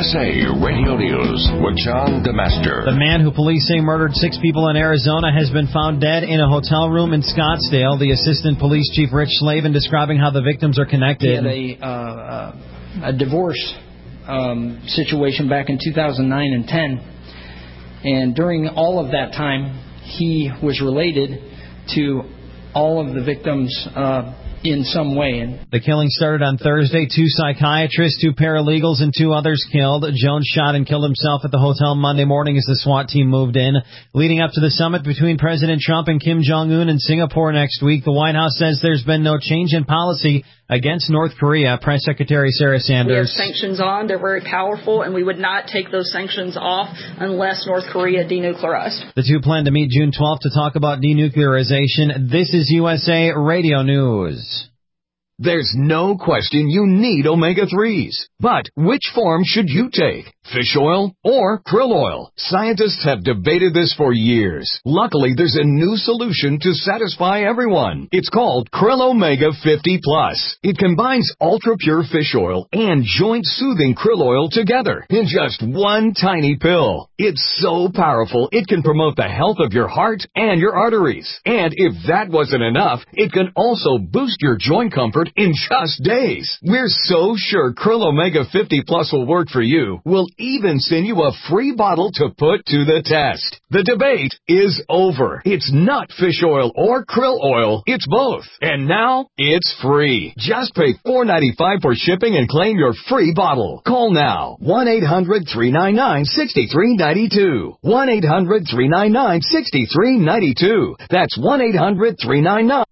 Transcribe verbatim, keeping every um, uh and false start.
S A Radio News with John DeMaster. The man who police say murdered six people in Arizona has been found dead in a hotel room in Scottsdale. The Assistant Police Chief Rich Slavin describing how the victims are connected. He had a, uh, a divorce um, situation back in two thousand nine and ten. And during all of that time, he was related to all of the victims uh, in some way. And the killing started on Thursday. Two psychiatrists, two paralegals, and two others killed. Jones shot and killed himself at the hotel Monday morning as the SWAT team moved in. Leading up to the summit between President Trump and Kim Jong-un in Singapore next week, the White House says there's been no change in policy against North Korea. Press Secretary Sarah Sanders. We have sanctions on. They're very powerful, and we would not take those sanctions off unless North Korea denuclearized. The two plan to meet June twelfth to talk about denuclearization. This is U S A Radio News. There's no question you need omega threes. But which form should you take? Fish oil or krill oil? Scientists have debated this for years. Luckily, there's a new solution to satisfy everyone. It's called Krill Omega fifty plus. It combines ultra-pure fish oil and joint-soothing krill oil together in just one tiny pill. It's so powerful, it can promote the health of your heart and your arteries. And if that wasn't enough, it can also boost your joint comfort in just days. We're so sure Krill Omega fifty plus will work for you. We'll even send you a free bottle to put to the test. The debate is over. It's not fish oil or krill oil. It's both. And now it's free. Just pay four dollars and ninety-five cents for shipping and claim your free bottle. Call now. one eight hundred three nine nine six three nine two. one eight hundred three nine nine six three nine two. That's one eight hundred three nine nine